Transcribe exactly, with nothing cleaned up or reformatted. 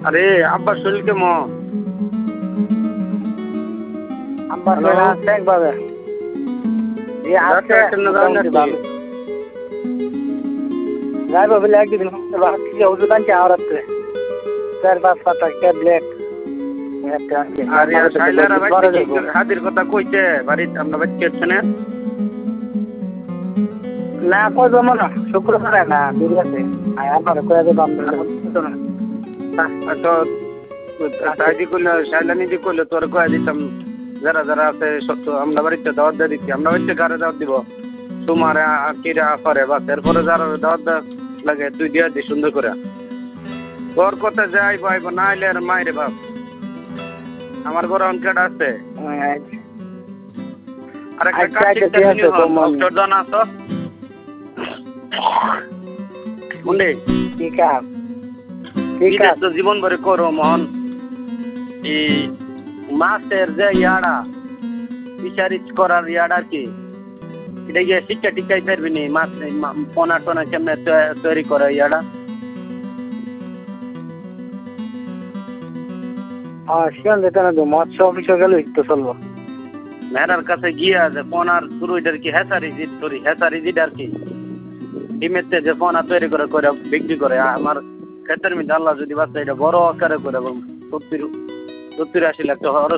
আরে আব্বার শরীর কেমন? আব্বার শরীর আছে একভাবে। এই আছে যাই বাবু একদিন ওষুধ আনছে আওরাতে চার পাঁচ পাতা ট্যাবলেট আরে শাইলারা হাজির কথা কইছে বাড়িতে আমরা বাচ্চা হচ্ছে না না কই জমা না শুক্রবারে না দূরে আছে আমার কয়ে দেবো আমরা তো তাইদি করলে শাইলানি দি করলে তোর কয়ে দিতাম যারা যারা আছে সত্য আমরা বাড়িতে দাওয়াত দিয়ে দিচ্ছি আমরা বাড়িতে কারে দাওয়াত দিব তোমার কিরা পারে বাস এরপরে যারা দাওয়াত লাগে তুই দিয়ে দিস সুন্দর করে তোর কথা যাইব আইব না আইলে আর মাইরে বাপ আমার ঘরে অনকেট আছে আর একটা কাজ ডক্টর জানা আছো মুন্ডে ঠিক আছে ঠিক আছে তো জীবন ভরে করো মন এই মাছের যে ইয়াড়া বিচারিত করার ইয়াড়া কি এটা গিয়ে শিক্ষা টিকাই পারবি নি মাছ পোনা টোনা কেমনে তৈরি করে ইয়াড়া হ্যাঁ শিয়ান যেতে না মৎস্য অফিসে গেলে একটু চলবো মেয়েরার কাছে গিয়া যে পোনার শুরু এটার কি হেসারি জিত করি হেসারি জিট আর কি ডিমেতে যে পোনা তৈরি করে করে বিক্রি করে আমার ক্ষেতের মধ্যে আল্লাহ যদি বাচ্চা এটা বড় আকারে করে সত্তর সত্তর আশি লাখ